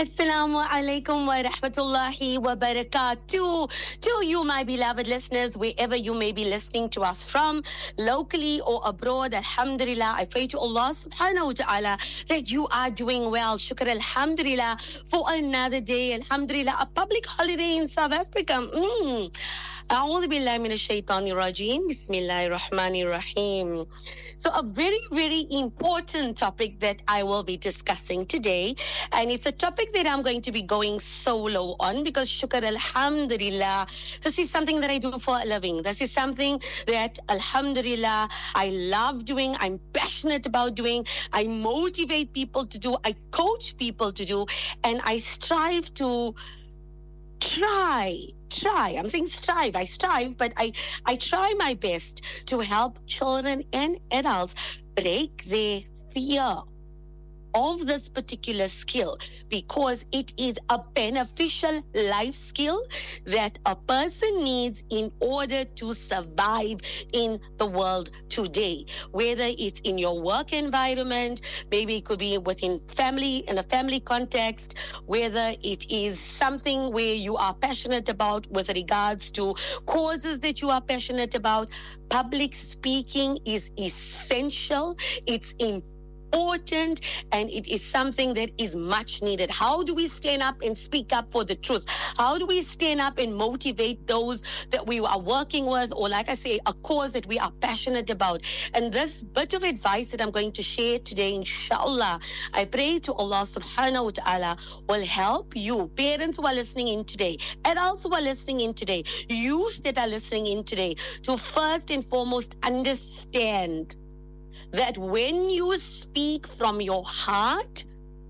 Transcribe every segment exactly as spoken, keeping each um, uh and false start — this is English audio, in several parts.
Assalamu alaikum wa rahmatullahi wa barakatuh. To you, my beloved listeners, wherever you may be listening to us from, locally or abroad, alhamdulillah, I pray to Allah subhanahu wa ta'ala that you are doing well. Shukr alhamdulillah for another day. Alhamdulillah, a public holiday in South Africa. Mm. أعوذ بالله من الشيطان الرجيم بسم الله الرحمن الرحيم. So a very, very important topic that I will be discussing today, and it's a topic that I'm going to be going solo on because shukr alhamdulillah, this is something that I do for a living. This is something that alhamdulillah I love doing, I'm passionate about doing, I motivate people to do, I coach people to do, and I strive to try, try, I'm saying strive, I strive, but I, I try my best to help children and adults break their fear of this particular skill, because it is a beneficial life skill that a person needs in order to survive in the world today. Whether it's in your work environment, maybe it could be within family, in a family context, whether it is something where you are passionate about with regards to causes that you are passionate about. Public speaking is essential. It's important. important and it is something that is much needed. How do we stand up and speak up for the truth? How do we stand up and motivate those that we are working with, or like I say, a cause that we are passionate about? And this bit of advice that I'm going to share today, inshallah, I pray to Allah subhanahu wa ta'ala will help you, parents who are listening in today, adults who are listening in today, youth that are listening in today, to first and foremost understand that when you speak from your heart,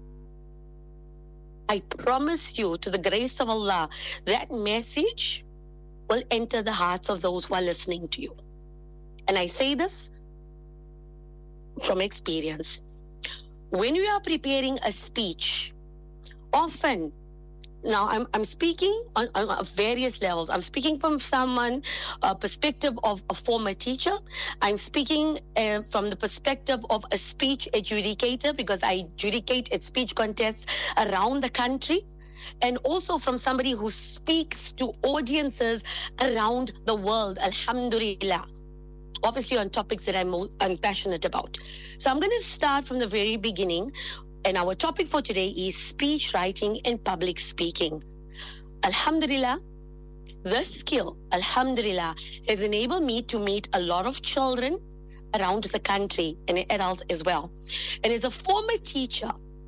I promise you, to the grace of Allah, that message will enter the hearts of those who are listening to you. And I say this from experience. When you are preparing a speech, often, now I'm I'm speaking on, on various levels. I'm speaking from someone, a perspective of a former teacher. I'm speaking uh, from the perspective of a speech adjudicator, because I adjudicate at speech contests around the country, and also from somebody who speaks to audiences around the world, alhamdulillah, obviously on topics that I'm, I'm passionate about. So I'm going to start from the very beginning. And our topic for today is speech writing and public speaking. Alhamdulillah, this skill, alhamdulillah, has enabled me to meet a lot of children around the country and adults as well. And as a former teacher,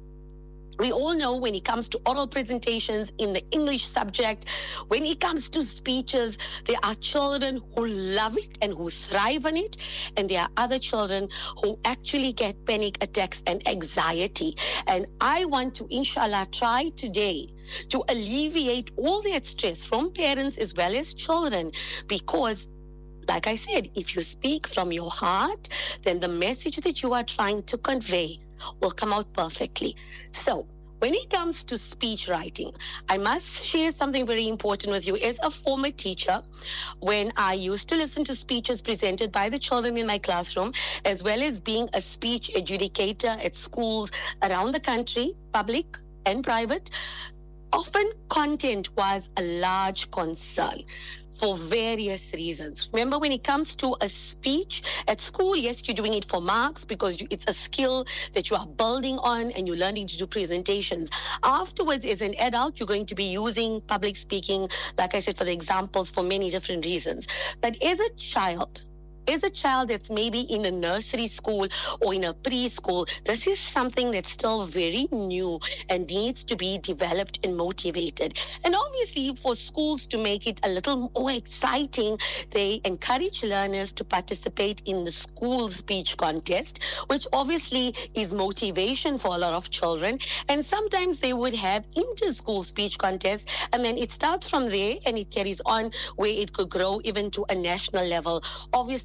we all know when it comes to oral presentations in the English subject, when it comes to speeches, there are children who love it and who thrive on it, and there are other children who actually get panic attacks and anxiety. And I want to, inshallah, try today to alleviate all that stress from parents as well as children, because like I said, if you speak from your heart, then the message that you are trying to convey will come out perfectly. So, when it comes to speech writing, I must share something very important with you. As a former teacher, when I used to listen to speeches presented by the children in my classroom, as well as being a speech adjudicator at schools around the country, public and private, often content was a large concern for various reasons. Remember, when it comes to a speech at school, yes, you're doing it for marks because you, it's a skill that you are building on and you're learning to do presentations. Afterwards, as an adult, you're going to be using public speaking, like I said, for the examples, for many different reasons. But as a child, as a child that's maybe in a nursery school or in a preschool, this is something that's still very new and needs to be developed and motivated. And obviously, for schools to make it a little more exciting, they encourage learners to participate in the school speech contest, which obviously is motivation for a lot of children. And sometimes they would have inter-school speech contests, and then it starts from there and it carries on where it could grow even to a national level. Obviously,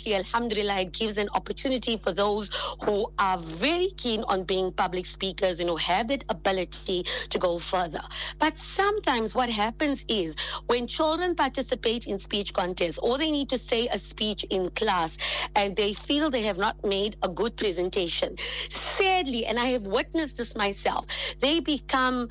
obviously, alhamdulillah, it gives an opportunity for those who are very keen on being public speakers and who have that ability to go further. But sometimes what happens is when children participate in speech contests or they need to say a speech in class and they feel they have not made a good presentation, sadly, and I have witnessed this myself, they become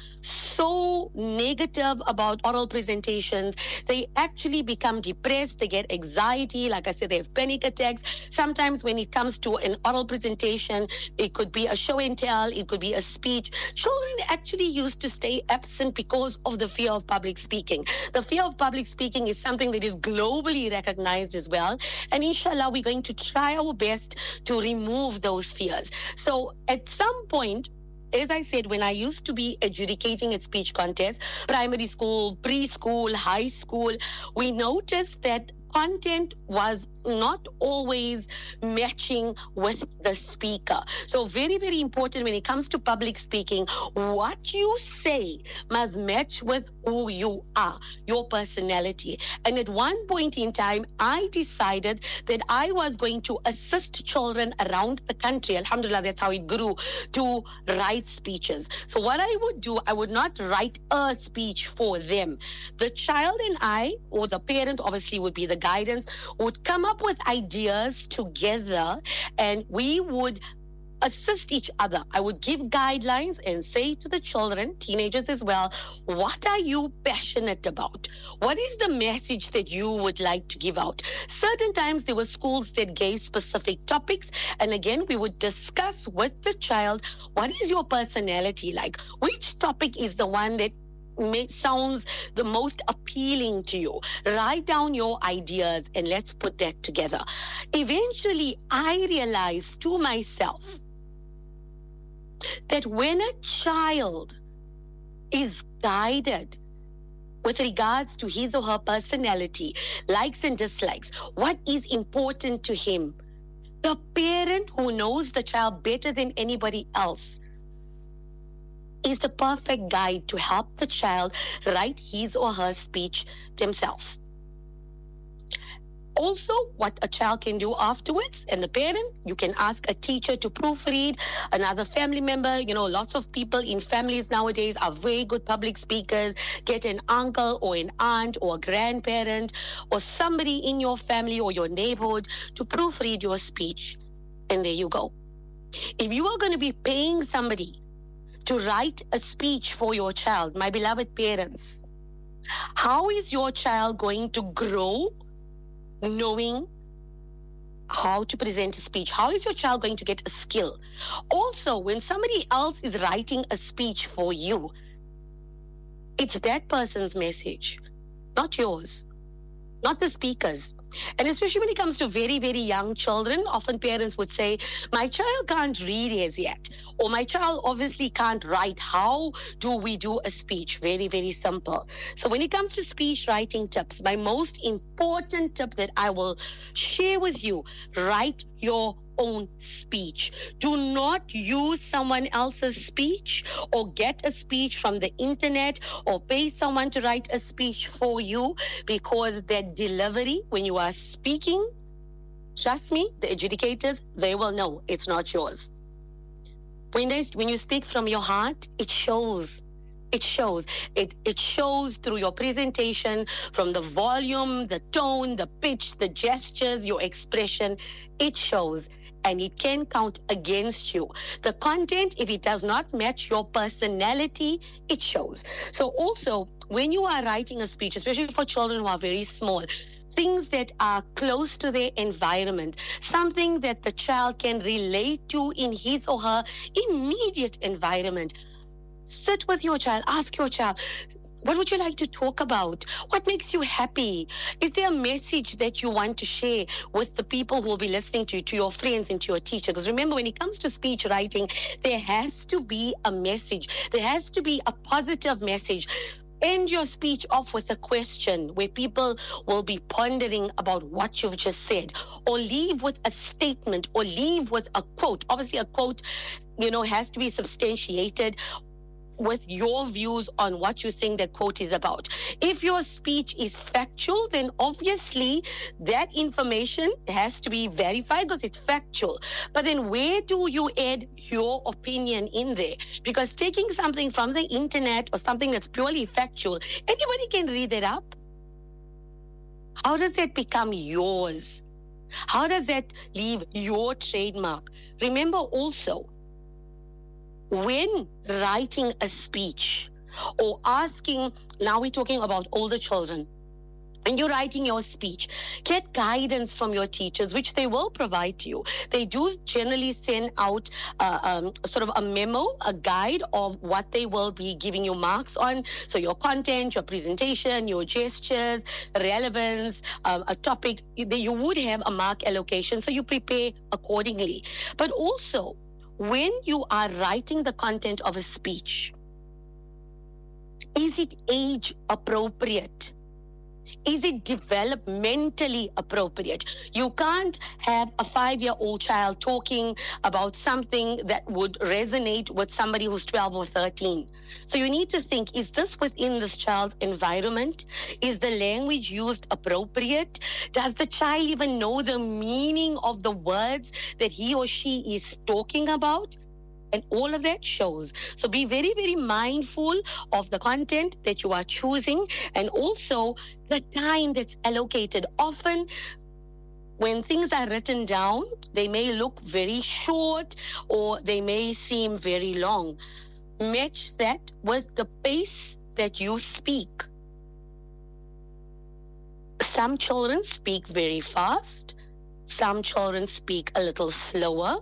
so negative about oral presentations. They actually become depressed. They get anxiety. Like I said, they have panic attacks. Sometimes when it comes to an oral presentation, it could be a show and tell, it could be a speech. Children actually used to stay absent because of the fear of public speaking. The fear of public speaking is something that is globally recognized as well. And inshallah, we're going to try our best to remove those fears. So at some point, as I said, when I used to be adjudicating at speech contests, primary school, preschool, high school, we noticed that content was not always matching with the speaker. So very, very important when it comes to public speaking, what you say must match with who you are, your personality. And at one point in time, I decided that I was going to assist children around the country. Alhamdulillah, that's how it grew, to write speeches. So what I would do, I would not write a speech for them. The child and I, or the parent obviously would be the guidance, would come up with ideas together and we would assist each other. I would give guidelines and say to the children, teenagers as well, what are you passionate about? What is the message that you would like to give out? Certain times there were schools that gave specific topics, and again we would discuss with the child, what is your personality like? Which topic is the one that May, sounds the most appealing to you? Write down your ideas and let's put that together. Eventually, I realized to myself that when a child is guided with regards to his or her personality, likes and dislikes, what is important to him, the parent who knows the child better than anybody else is the perfect guide to help the child write his or her speech themselves. Also, what a child can do afterwards, and the parent, you can ask a teacher to proofread, another family member. You know, lots of people in families nowadays are very good public speakers. Get an uncle or an aunt or a grandparent or somebody in your family or your neighborhood to proofread your speech, and there you go. If you are going to be paying somebody to write a speech for your child, my beloved parents, how is your child going to grow knowing how to present a speech? How is your child going to get a skill? Also, when somebody else is writing a speech for you, it's that person's message, not yours, not the speaker's. And especially when it comes to very, very young children, often parents would say, my child can't read as yet, or my child obviously can't write. How do we do a speech? Very, very simple. So when it comes to speech writing tips, my most important tip that I will share with you, write your own speech. Do not use someone else's speech or get a speech from the internet or pay someone to write a speech for you, because that delivery, when you are speaking, trust me, the adjudicators, they will know it's not yours. When, they, when you speak from your heart, it shows. It shows. It, it shows through your presentation, from the volume, the tone, the pitch, the gestures, your expression. It shows. And it can count against you. The content, if it does not match your personality, it shows. So also, when you are writing a speech, especially for children who are very small, things that are close to their environment, something that the child can relate to in his or her immediate environment. Sit with your child, ask your child, what would you like to talk about? What makes you happy? Is there a message that you want to share with the people who will be listening to you, to your friends and to your teacher? Because remember, when it comes to speech writing, there has to be a message. There has to be a positive message. End your speech off with a question where people will be pondering about what you've just said, or leave with a statement, or leave with a quote. Obviously, a quote, you know, has to be substantiated. with your views on what you think that quote is about. If your speech is factual, then obviously that information has to be verified because it's factual. But then where do you add your opinion in there? Because taking something from the internet or something that's purely factual, anybody can read it up. How does that become yours? How does that leave your trademark? Remember also, when writing a speech or asking, now we're talking about older children, when you're writing your speech, get guidance from your teachers, which they will provide to you. They do generally send out uh, um, sort of a memo, a guide of what they will be giving you marks on. So your content, your presentation, your gestures, relevance, um, a topic, you would have a mark allocation, so you prepare accordingly. But also, when you are writing the content of a speech, is it age appropriate? Is it developmentally appropriate? You can't have a five-year-old child talking about something that would resonate with somebody who's twelve or thirteen. So you need to think, is this within this child's environment? Is the language used appropriate? Does the child even know the meaning of the words that he or she is talking about? And all of that shows. So be very, very mindful of the content that you are choosing and also the time that's allocated. Often, when things are written down, they may look very short or they may seem very long. Match that with the pace that you speak. Some children speak very fast. Some children speak a little slower.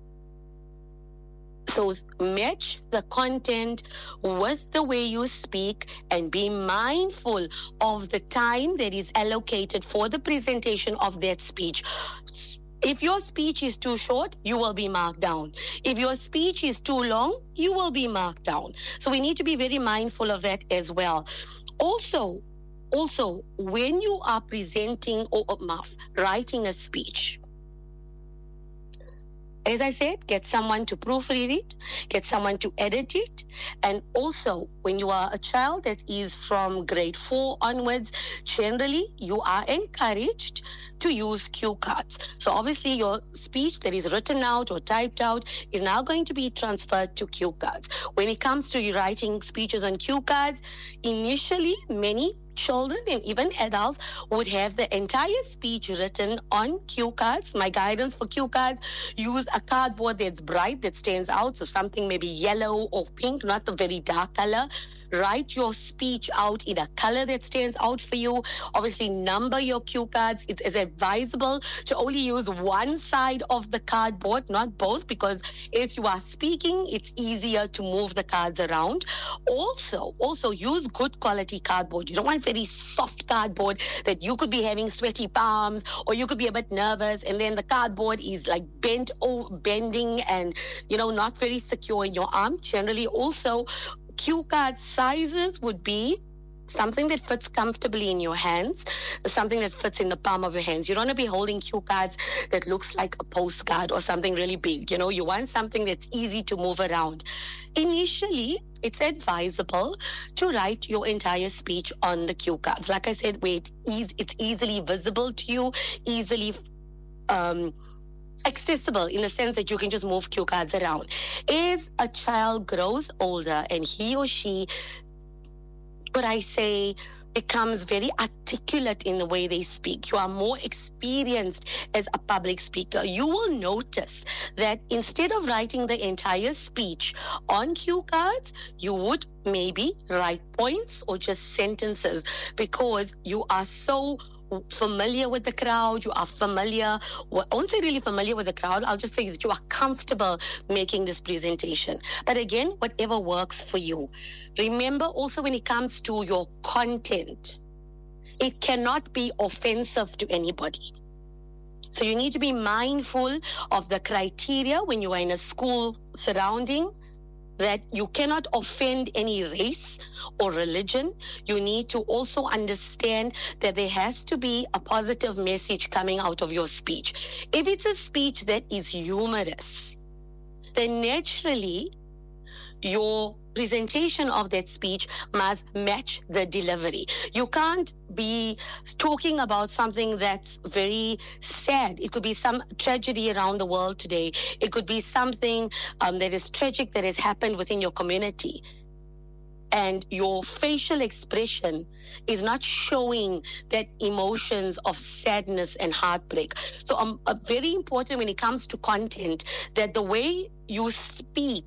So match the content with the way you speak and be mindful of the time that is allocated for the presentation of that speech. If your speech is too short, you will be marked down. If your speech is too long, you will be marked down. So we need to be very mindful of that as well. Also, also when you are presenting or uh, writing a speech, as I said, get someone to proofread it, get someone to edit it, and also when you are a child that is from grade four onwards, generally you are encouraged to use cue cards. So obviously your speech that is written out or typed out is now going to be transferred to cue cards. When it comes to writing speeches on cue cards, initially many children and even adults would have the entire speech written on cue cards. My guidance for cue cards, use a cardboard that's bright, that stands out, so something maybe yellow or pink, not a very dark color. Write your speech out in a color that stands out for you. Obviously, number your cue cards. It is advisable to only use one side of the cardboard, not both, because as you are speaking, it's easier to move the cards around. Also, also use good quality cardboard. You don't want very soft cardboard that you could be having sweaty palms or you could be a bit nervous and then the cardboard is like bent or bending and, you know, not very secure in your arm. Generally, also, cue card sizes would be something that fits comfortably in your hands, something that fits in the palm of your hands. You don't want to be holding cue cards that looks like a postcard or something really big. You know, you want something that's easy to move around. Initially, it's advisable to write your entire speech on the cue cards. Like I said, where it is, it's easily visible to you, easily um, accessible in the sense that you can just move cue cards around. As a child grows older and he or she, could I say, becomes very articulate in the way they speak, you are more experienced as a public speaker, you will notice that instead of writing the entire speech on cue cards, you would maybe write points or just sentences because you are so familiar with the crowd, you are familiar, well, I won't say really familiar with the crowd, I'll just say that you are comfortable making this presentation. But again, whatever works for you. Remember also when it comes to your content, it cannot be offensive to anybody. So you need to be mindful of the criteria when you are in a school surrounding, that you cannot offend any race or religion. You need to also understand that there has to be a positive message coming out of your speech. If it's a speech that is humorous, then naturally your presentation of that speech must match the delivery. You can't be talking about something that's very sad. It could be some tragedy around the world today. It could be something um, that is tragic that has happened within your community. And your facial expression is not showing that emotions of sadness and heartbreak. So um, uh, very important when it comes to content, that the way you speak,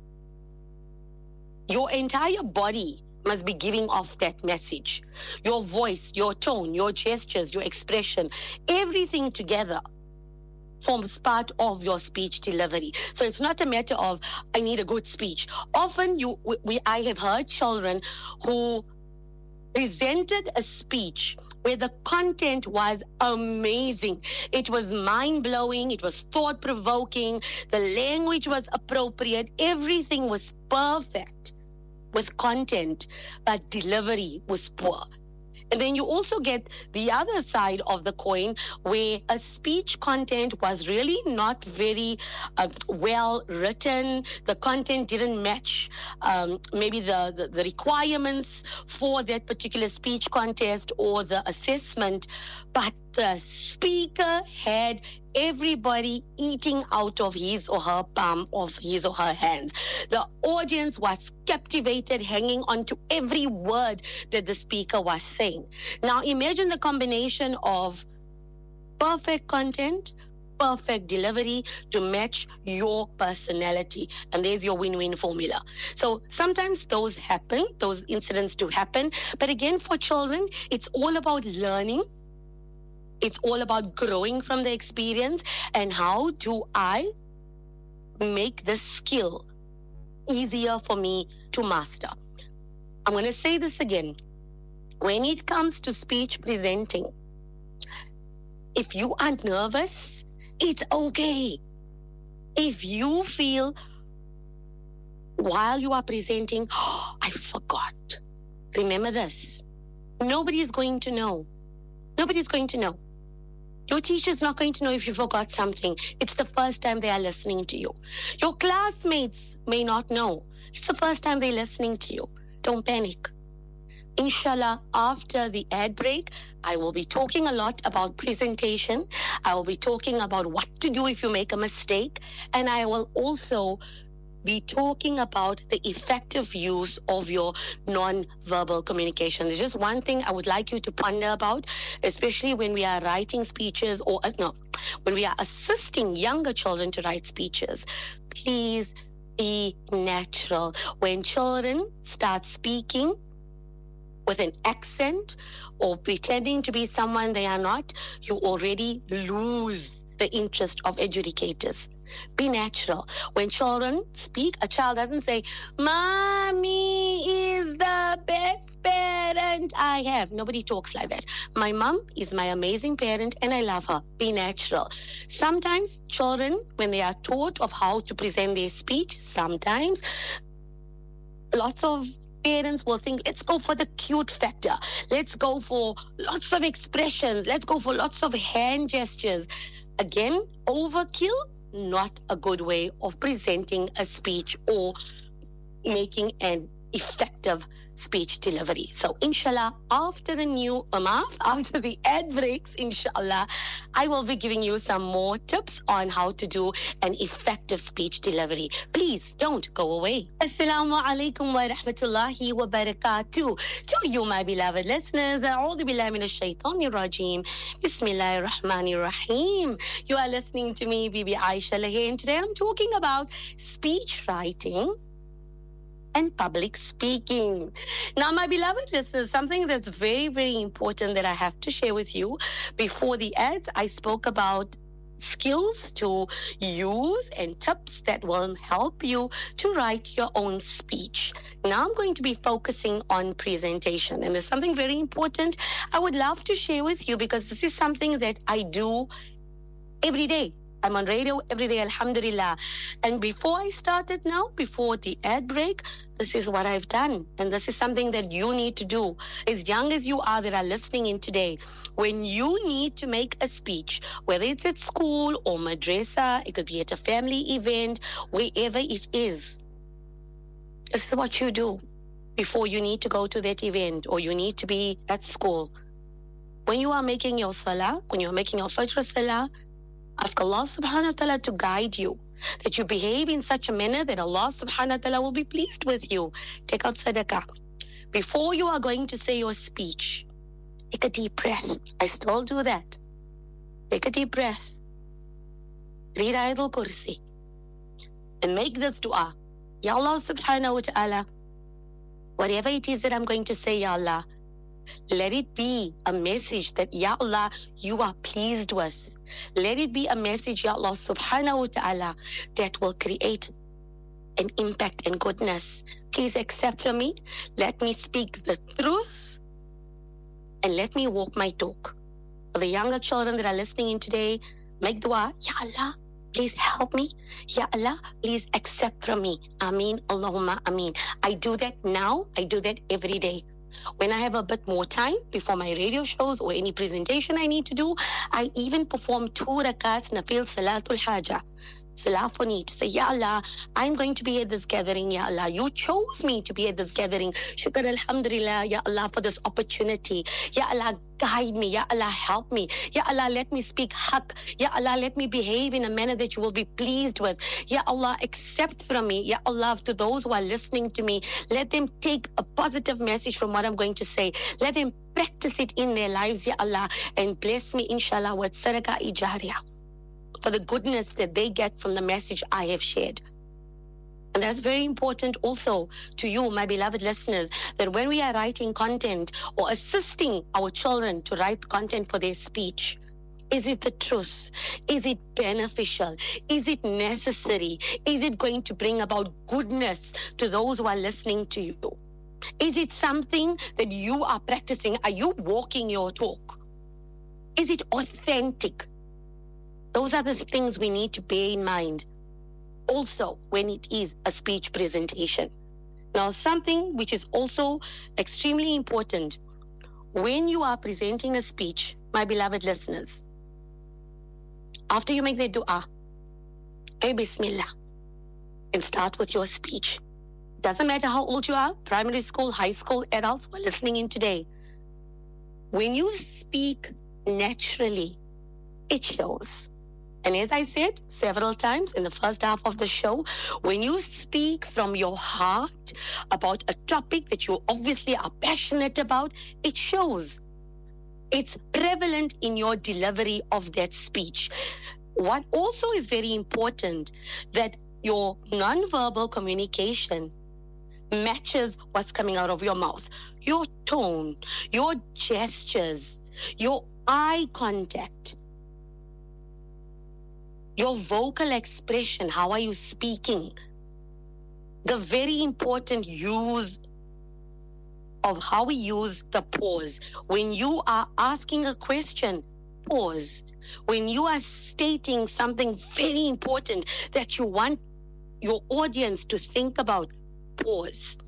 your entire body must be giving off that message. Your voice, your tone, your gestures, your expression, everything together forms part of your speech delivery. So it's not a matter of, I need a good speech. Often you, we, I have heard children who presented a speech where the content was amazing. It was mind-blowing. It was thought-provoking. The language was appropriate. Everything was perfect with content, but delivery was poor. And then you also get the other side of the coin where a speech content was really not very uh, well written. The content didn't match um, maybe the, the, the requirements for that particular speech contest or the assessment, but the speaker had everybody eating out of his or her palm of his or her hand. The audience was captivated, hanging on to every word that the speaker was saying. Now imagine the combination of perfect content, perfect delivery to match your personality. And there's your win-win formula. So sometimes those happen, those incidents do happen. But again, for children, it's all about learning. It's all about growing from the experience, and how do I make this skill easier for me to master. I'm going to say this again. When it comes to speech presenting, if you are nervous, it's okay. If you feel while you are presenting, oh, I forgot. Remember this. Nobody is going to know. Nobody's going to know. Your teacher's not going to know if you forgot something. It's the first time they are listening to you. Your classmates may not know. It's the first time they're listening to you. Don't panic. Inshallah, after the ad break, I will be talking a lot about presentation. I will be talking about what to do if you make a mistake. And I will also be talking about the effective use of your non-verbal communication. There's just one thing I would like you to ponder about, especially when we are writing speeches or, uh, no, when we are assisting younger children to write speeches. Please be natural. When children start speaking with an accent or pretending to be someone they are not, you already lose the interest of educators. Be natural. When children speak, a child doesn't say, Mommy is the best parent I have. Nobody talks like that. My mom is my amazing parent and I love her. Be natural. Sometimes children, when they are taught of how to present their speech, sometimes lots of parents will think, let's go for the cute factor. Let's go for lots of expressions. Let's go for lots of hand gestures. Again, overkill, not a good way of presenting a speech or making an effective speech delivery. So inshallah, after the new amaf, after the ad breaks, inshallah, I will be giving you some more tips on how to do an effective speech delivery. Please don't go away. Assalamu alaikum wa rahmatullahi wa barakatuh. To you, my beloved listeners, a'udhu billahi minash shaitanir rajim. Bismillahir rahmanir rahim. You are listening to me, Bibi Aisha Lahe, and today I'm talking about speech writing and public speaking. Now, my beloved listeners, something that's very, very important that I have to share with you. Before the ads, I spoke about skills to use and tips that will help you to write your own speech. Now I'm going to be focusing on presentation, and there's something very important I would love to share with you, because this is something that I do every day. I'm on radio every day, alhamdulillah. And before I started now, before the ad break, this is what I've done. And this is something that you need to do. As young as you are that are listening in today, when you need to make a speech, whether it's at school or madrasa, it could be at a family event, wherever it is, This is what you do before you need to go to that event or you need to be at school. When you are making your salah, when you are making your fajr salah, ask Allah subhanahu wa ta'ala to guide you, that you behave in such a manner that Allah subhanahu wa ta'ala will be pleased with you. Take out sadaqah. Before you are going to say your speech, take a deep breath. I still do that. Take a deep breath. Read Ayatul Kursi. And make this dua. Ya Allah subhanahu wa ta'ala, whatever it is that I'm going to say, Ya Allah, let it be a message that, Ya Allah, you are pleased with. Let it be a message, Ya Allah subhanahu wa ta'ala, that will create an impact and goodness. Please accept from me. Let me speak the truth and let me walk my talk. For the younger children that are listening in today, make dua. Ya Allah, please help me. Ya Allah, please accept from me. Ameen, Allahumma ameen. I do that now. I do that every day. When I have a bit more time before my radio shows or any presentation I need to do, I even perform two rakats nafil salatul haja. Salah for need. Say, Ya Allah, I'm going to be at this gathering, Ya Allah. You chose me to be at this gathering. Shukr alhamdulillah, Ya Allah, for this opportunity. Ya Allah, guide me. Ya Allah, help me. Ya Allah, let me speak haqq. Ya Allah, let me behave in a manner that you will be pleased with. Ya Allah, accept from me. Ya Allah, to those who are listening to me, let them take a positive message from what I'm going to say. Let them practice it in their lives, Ya Allah, and bless me, inshallah, with sadaqah ijariyah, for the goodness that they get from the message I have shared. And that's very important also to you, my beloved listeners, that when we are writing content or assisting our children to write content for their speech, is it the truth? Is it beneficial? Is it necessary? Is it going to bring about goodness to those who are listening to you? Is it something that you are practicing? Are you walking your talk? Is it authentic? Those are the things we need to bear in mind also when it is a speech presentation. Now, something which is also extremely important when you are presenting a speech, my beloved listeners, after you make the dua, say Bismillah, and start with your speech. Doesn't matter how old you are, primary school, high school, adults who are listening in today. When you speak naturally, it shows. And as I said several times in the first half of the show, when you speak from your heart about a topic that you obviously are passionate about, it shows. It's prevalent in your delivery of that speech. What also is very important, that your nonverbal communication matches what's coming out of your mouth. Your tone, your gestures, your eye contact, your vocal expression, how are you speaking? The very important use of how we use the pause. When you are asking a question, pause. When you are stating something very important that you want your audience to think about, pause.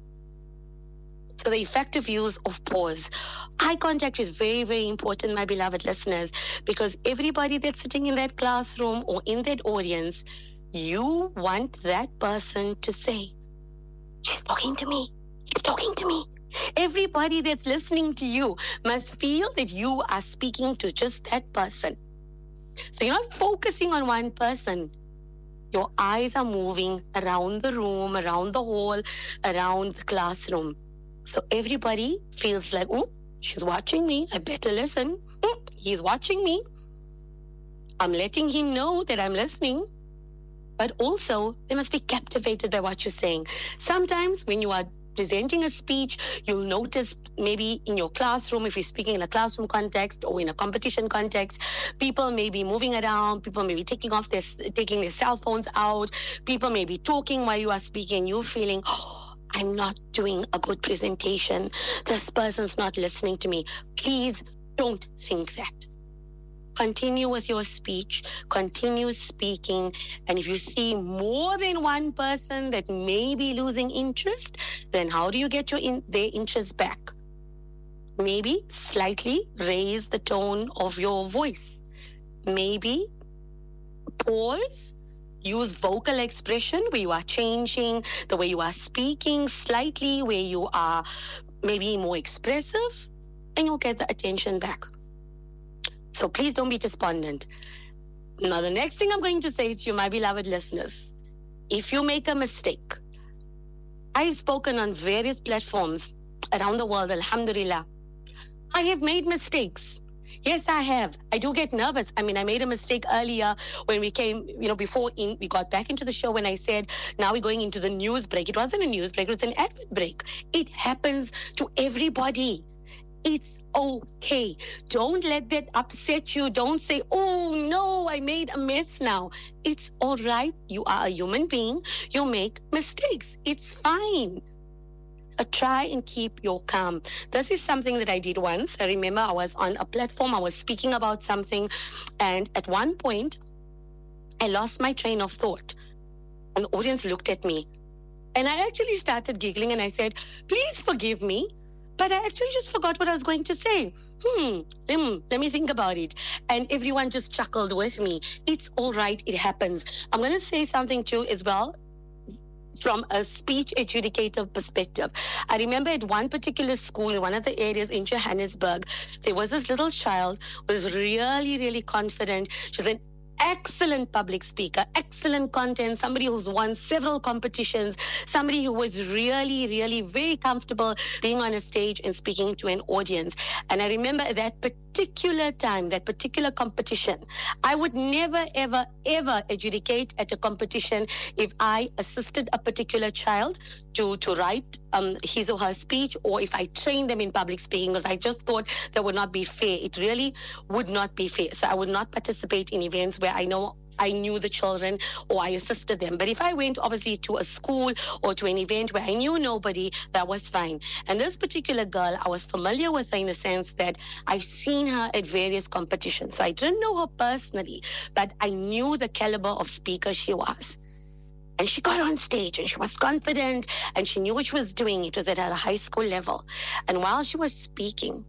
So the effective use of pause. Eye contact is very, very important, my beloved listeners, because everybody that's sitting in that classroom or in that audience, you want that person to say, she's talking to me, he's talking to me. Everybody that's listening to you must feel that you are speaking to just that person. So you're not focusing on one person. Your eyes are moving around the room, around the hall, around the classroom. So everybody feels like, oh, she's watching me. I better listen. Mm, he's watching me. I'm letting him know that I'm listening. But also, they must be captivated by what you're saying. Sometimes when you are presenting a speech, you'll notice maybe in your classroom, if you're speaking in a classroom context or in a competition context, people may be moving around, people may be taking off their, taking their cell phones out, people may be talking while you are speaking, you're feeling, oh, I'm not doing a good presentation. This person's not listening to me. Please don't think that. Continue with your speech, continue speaking, and if you see more than one person that may be losing interest, then how do you get your in, their interest back? Maybe slightly raise the tone of your voice. Maybe pause use vocal expression where you are changing the way you are speaking slightly, where you are maybe more expressive, and you'll get the attention back. So please don't be despondent. Now, the next thing I'm going to say to you, my beloved listeners, if you make a mistake, I've spoken on various platforms around the world, alhamdulillah. I have made mistakes. Yes, I have. I do get nervous. I mean, I made a mistake earlier when we came, you know, before in, we got back into the show when I said, now we're going into the news break. It wasn't a news break, it was an advert break. It happens to everybody. It's okay. Don't let that upset you. Don't say, oh no, I made a mess now. It's all right. You are a human being. You make mistakes. It's fine. Uh, try and keep your calm. This is something that I did once. I remember I was on a platform. I was speaking about something. And at one point, I lost my train of thought. And the audience looked at me. And I actually started giggling and I said, please forgive me. But I actually just forgot what I was going to say. Hmm, hmm, let me think about it. And everyone just chuckled with me. It's all right. It happens. I'm going to say something too as well from a speech adjudicator perspective. I remember at one particular school in one of the areas in Johannesburg, there was this little child who was really, really confident. She was an excellent public speaker, excellent content, somebody who's won several competitions, somebody who was really, really very comfortable being on a stage and speaking to an audience. And I remember at that particular time, that particular competition, I would never, ever, ever adjudicate at a competition if I assisted a particular child to, to write um, his or her speech, or if I trained them in public speaking, because I just thought that would not be fair. It really would not be fair. So I would not participate in events where I know I knew the children or I assisted them. But if I went obviously to a school or to an event where I knew nobody, that was fine. And this particular girl, I was familiar with her in the sense that I've seen her at various competitions. So I didn't know her personally, but I knew the caliber of speaker she was. And she got on stage and she was confident and she knew what she was doing. It was at a high school level. And while she was speaking,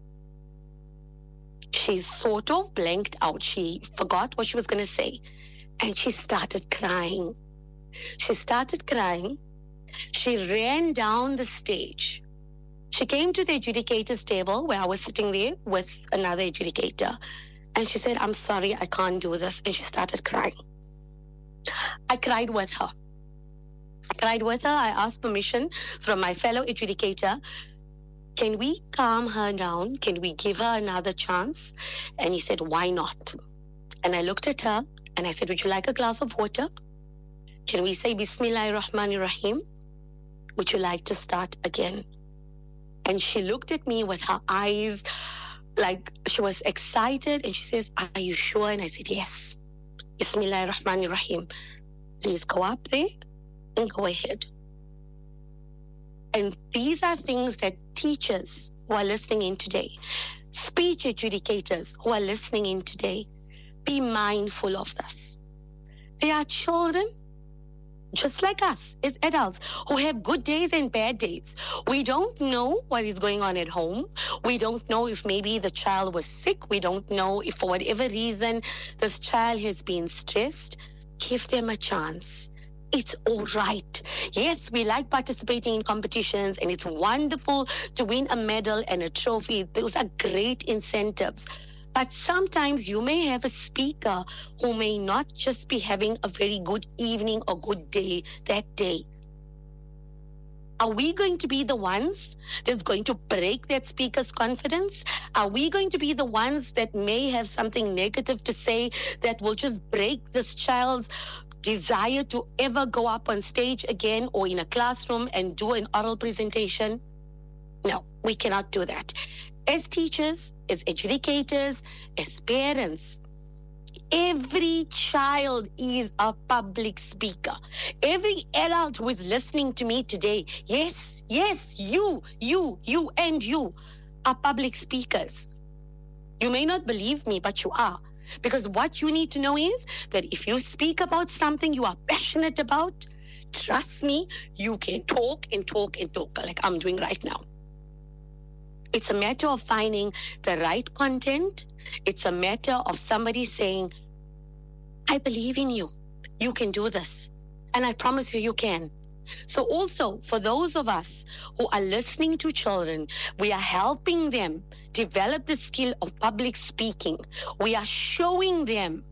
she sort of blanked out. She forgot what she was going to say. And she started crying. She started crying. She ran down the stage. She came to the adjudicator's table where I was sitting there with another adjudicator. And she said, I'm sorry, I can't do this. And she started crying. I cried with her. I cried with her. I asked permission from my fellow adjudicator. Can we calm her down? Can we give her another chance? And he said, why not? And I looked at her and I said, would you like a glass of water? Can we say Bismillahir Rahmanir Rahim? Would you like to start again? And she looked at me with her eyes like she was excited, and she says, are you sure? And I said, yes. Bismillahir Rahmanir Rahim. Please go up there and go ahead. And these are things that teachers who are listening in today, speech adjudicators who are listening in today, be mindful of this. They are children just like us as adults who have good days and bad days. We don't know what is going on at home. We don't know if maybe the child was sick. We don't know if for whatever reason this child has been stressed. Give them a chance. It's all right. Yes, we like participating in competitions, and it's wonderful to win a medal and a trophy. Those are great incentives. But sometimes you may have a speaker who may not just be having a very good evening or good day that day. Are we going to be the ones that's going to break that speaker's confidence? Are we going to be the ones that may have something negative to say that will just break this child's desire to ever go up on stage again or in a classroom and do an oral presentation? No, we cannot do that. As teachers, as educators, as parents, every child is a public speaker. Every adult who is listening to me today, yes, yes, you, you, you, and you are public speakers. You may not believe me, but you are. Because what you need to know is that if you speak about something you are passionate about, trust me, you can talk and talk and talk like I'm doing right now. It's a matter of finding the right content. It's a matter of somebody saying, I believe in you. You can do this. And I promise you, you can. So also, for those of us who are listening to children, we are helping them develop the skill of public speaking. We are showing them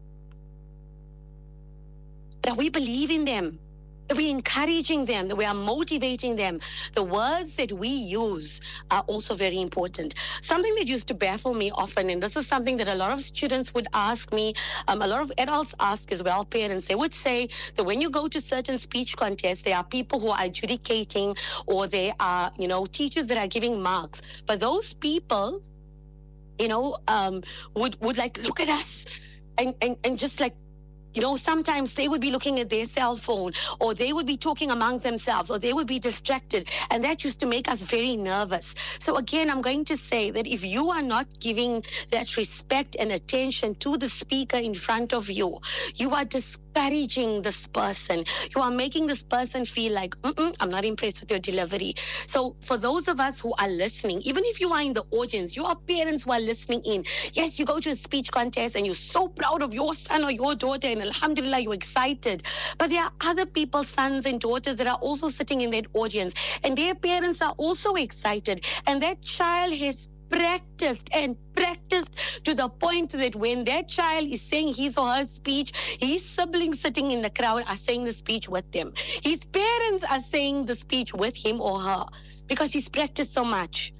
that we believe in them, that we're encouraging them, that we are motivating them. The words that we use are also very important. Something that used to baffle me often, and this is something that a lot of students would ask me, um, a lot of adults ask as well, parents, they would say that when you go to certain speech contests, there are people who are adjudicating, or there are, you know, teachers that are giving marks. But those people, you know, um, would, would like look at us and, and, and just like, you know, sometimes they would be looking at their cell phone, or they would be talking among themselves, or they would be distracted. And that used to make us very nervous. So again, I'm going to say that if you are not giving that respect and attention to the speaker in front of you, you are discouraging this person. You are making this person feel like, Mm-mm, I'm not impressed with your delivery. So for those of us who are listening, even if you are in the audience, you are parents who are listening in. Yes, you go to a speech contest and you're so proud of your son or your daughter, and alhamdulillah, you're excited. But there are other people's sons and daughters that are also sitting in that audience, and their parents are also excited. And that child has practiced and practiced to the point that when that child is saying his or her speech, his siblings sitting in the crowd are saying the speech with them. His parents are saying the speech with him or her because he's practiced so much.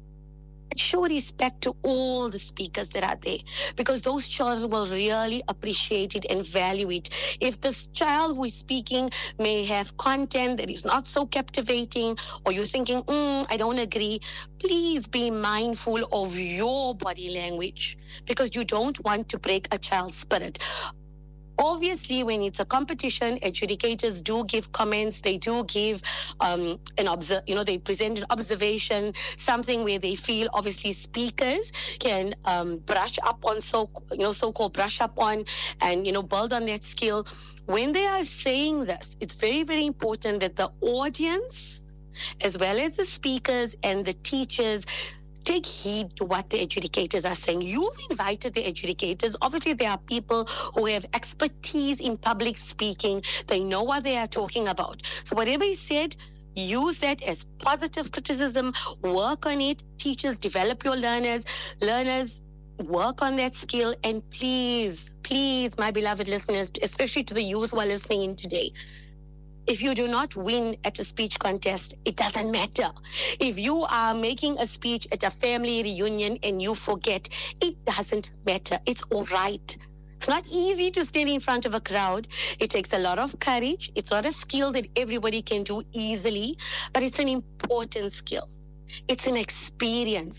Show respect to all the speakers that are there, because those children will really appreciate it and value it. If this child who is speaking may have content that is not so captivating, or you're thinking, mm, I don't agree, please be mindful of your body language, because you don't want to break a child's spirit. Obviously, when it's a competition, adjudicators do give comments. They do give um, an observe, you know, they present an observation, something where they feel obviously speakers can um, brush up on, so you know, so-called brush up on, and you know, build on that skill. When they are saying this, it's very, very important that the audience, as well as the speakers and the teachers, take heed to what the adjudicators are saying. You've invited the adjudicators. Obviously, there are people who have expertise in public speaking. They know what they are talking about. So whatever is said, use that as positive criticism. Work on it. Teachers, develop your learners. Learners, work on that skill. And please, please, my beloved listeners, especially to the youth who are listening in today, if you do not win at a speech contest, it doesn't matter. If you are making a speech at a family reunion and you forget, it doesn't matter. It's all right. It's not easy to stand in front of a crowd. It takes a lot of courage. It's not a skill that everybody can do easily, but it's an important skill. It's an experience.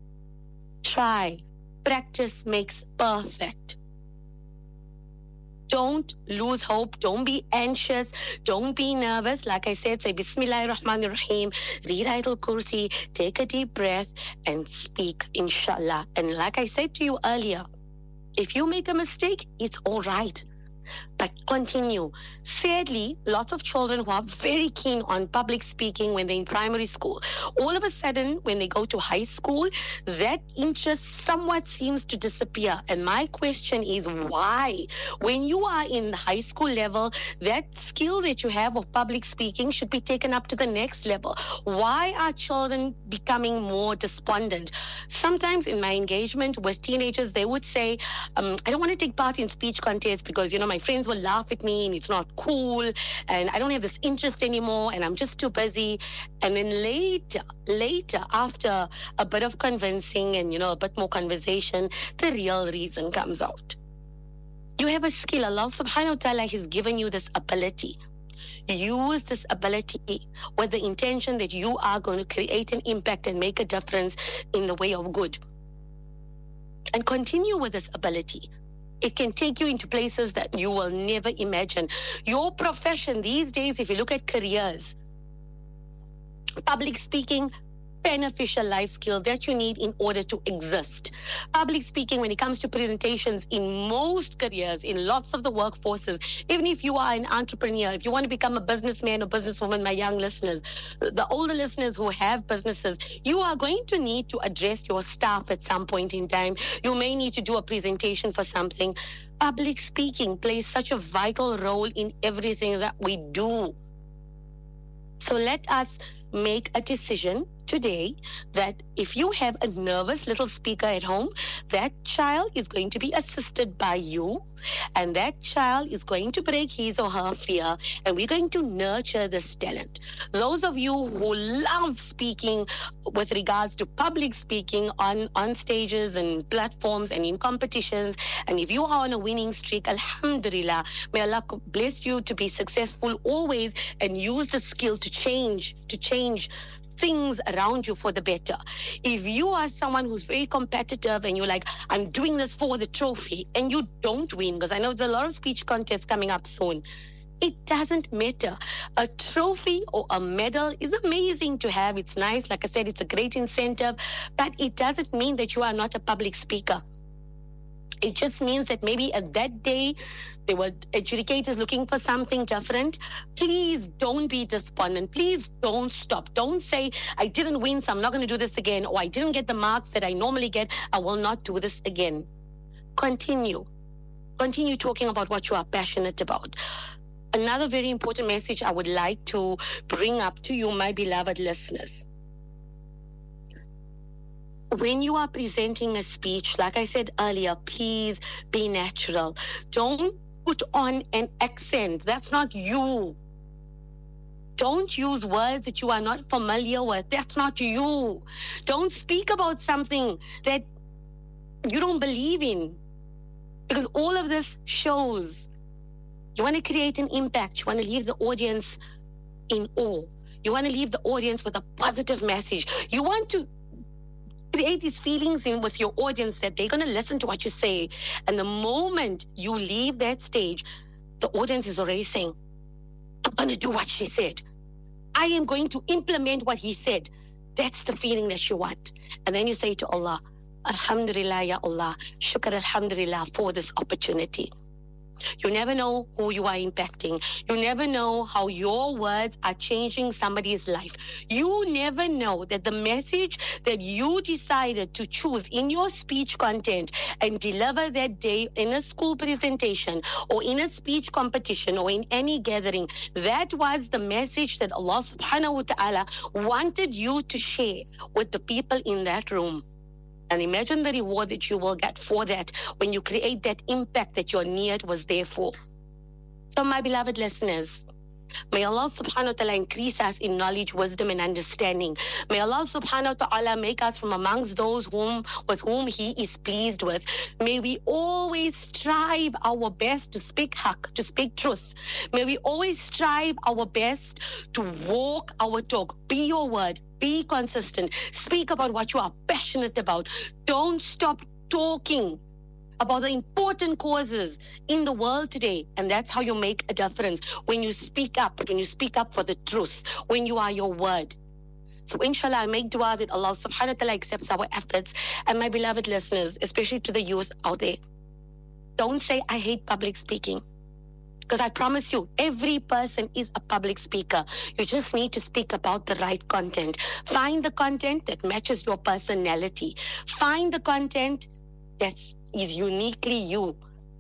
Try. Practice makes perfect. Don't lose hope. Don't be anxious. Don't be nervous. Like I said, say Bismillahir Rahmanir Rahim, read Ayatul Kursi, take a deep breath, and speak, inshallah. And like I said to you earlier, if you make a mistake, it's all right. But continue. Sadly, lots of children who are very keen on public speaking when they're in primary school, all of a sudden, when they go to high school, that interest somewhat seems to disappear. And my question is, why? When you are in the high school level, that skill that you have of public speaking should be taken up to the next level. Why are children becoming more despondent? Sometimes in my engagement with teenagers, they would say, um, I don't want to take part in speech contests because, you know, my friends will laugh at me and it's not cool and I don't have this interest anymore and I'm just too busy. And then later, later, after a bit of convincing and, you know, a bit more conversation, the real reason comes out. You have a skill. Allah subhanahu wa ta'ala has given you this ability. Use this ability with the intention that you are going to create an impact and make a difference in the way of good. And continue with this ability. It can take you into places that you will never imagine. Your profession these days, if you look at careers, public speaking, beneficial life skill that you need in order to exist. Public speaking, when it comes to presentations in most careers, in lots of the workforces, even if you are an entrepreneur, if you want to become a businessman or businesswoman, my young listeners, the older listeners who have businesses, you are going to need to address your staff at some point in time. You may need to do a presentation for something. Public speaking plays such a vital role in everything that we do. So let us make a decision today that if you have a nervous little speaker at home, that child is going to be assisted by you, and that child is going to break his or her fear, and we're going to nurture this talent. Those of you who love speaking with regards to public speaking on, on stages and platforms and in competitions, and if you are on a winning streak, alhamdulillah, may Allah bless you to be successful always and use the skill to change, to change things around you for the better. If you are someone who's very competitive and you're like, I'm doing this for the trophy, and you don't win, because I know there's a lot of speech contests coming up soon, it doesn't matter. A trophy or a medal is amazing to have. It's nice. Like I said, it's a great incentive, but it doesn't mean that you are not a public speaker. It just means that maybe at that day, there were adjudicators looking for something different. Please don't be despondent. Please don't stop. Don't say, I didn't win, so I'm not going to do this again, or I didn't get the marks that I normally get. I will not do this again. Continue. Continue talking about what you are passionate about. Another very important message I would like to bring up to you, my beloved listeners. When you are presenting a speech, like I said earlier, please be natural. Don't put on an accent. That's not you. Don't use words that you are not familiar with. That's not you. Don't speak about something that you don't believe in. Because all of this shows you want to create an impact. You want to leave the audience in awe. You want to leave the audience with a positive message. You want to create these feelings in with your audience that they're going to listen to what you say. And the moment you leave that stage, the audience is already saying, I'm going to do what she said. I am going to implement what he said. That's the feeling that you want. And then you say to Allah, Alhamdulillah, Ya Allah, Shukr Alhamdulillah for this opportunity. You never know who you are impacting. You never know how your words are changing somebody's life. You never know that the message that you decided to choose in your speech content and deliver that day in a school presentation or in a speech competition or in any gathering, that was the message that Allah subhanahu wa ta'ala wanted you to share with the people in that room. And imagine the reward that you will get for that when you create that impact that your need was there for. So my beloved listeners, may Allah subhanahu wa ta'ala increase us in knowledge, wisdom, and understanding. May Allah subhanahu wa ta'ala make us from amongst those whom with whom He is pleased with. May we always strive our best to speak haqq, to speak truth. May we always strive our best to walk our talk. Be your word. Be consistent. Speak about what you are passionate about. Don't stop talking about the important causes in the world today. And that's how you make a difference. When you speak up, when you speak up for the truth, when you are your word. So inshallah, I make dua that Allah subhanahu wa ta'ala accepts our efforts. And my beloved listeners, especially to the youth out there, don't say, I hate public speaking. Because I promise you, every person is a public speaker. You just need to speak about the right content. Find the content that matches your personality. Find the content that is uniquely you.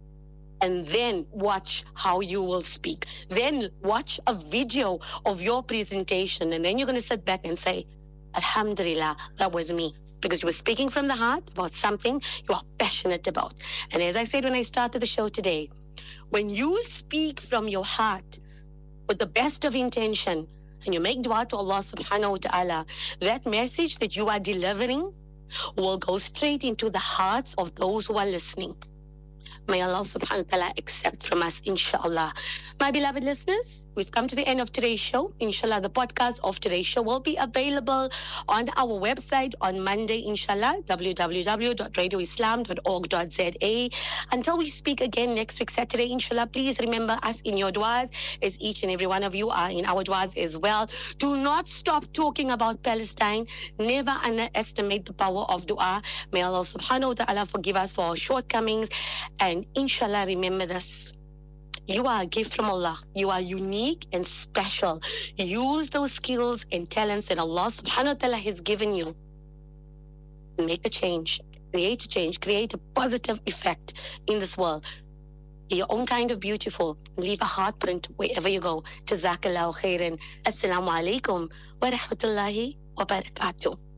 And then watch how you will speak. Then watch a video of your presentation. And then you're going to sit back and say, Alhamdulillah, that was me. Because you were speaking from the heart about something you are passionate about. And as I said when I started the show today, when you speak from your heart with the best of intention and you make dua to Allah subhanahu wa ta'ala, that message that you are delivering will go straight into the hearts of those who are listening. May Allah subhanahu wa ta'ala accept from us, inshallah. My beloved listeners, we've come to the end of today's show. Inshallah, the podcast of today's show will be available on our website on Monday, inshallah, w w w dot radio islam dot org dot z a. Until we speak again next week, Saturday, inshallah, please remember us in your du'as, as each and every one of you are in our du'as as well. Do not stop talking about Palestine. Never underestimate the power of dua. May Allah subhanahu wa ta'ala forgive us for our shortcomings. And inshallah, remember this. You are a gift from Allah. You are unique and special. Use those skills and talents that Allah subhanahu wa ta'ala has given you. Make a change. Create a change. Create a positive effect in this world. Your own kind of beautiful. Leave a heartprint wherever you go. Jazakallahu khairan. Assalamu alaikum wa rahmatullahi wa barakatuh.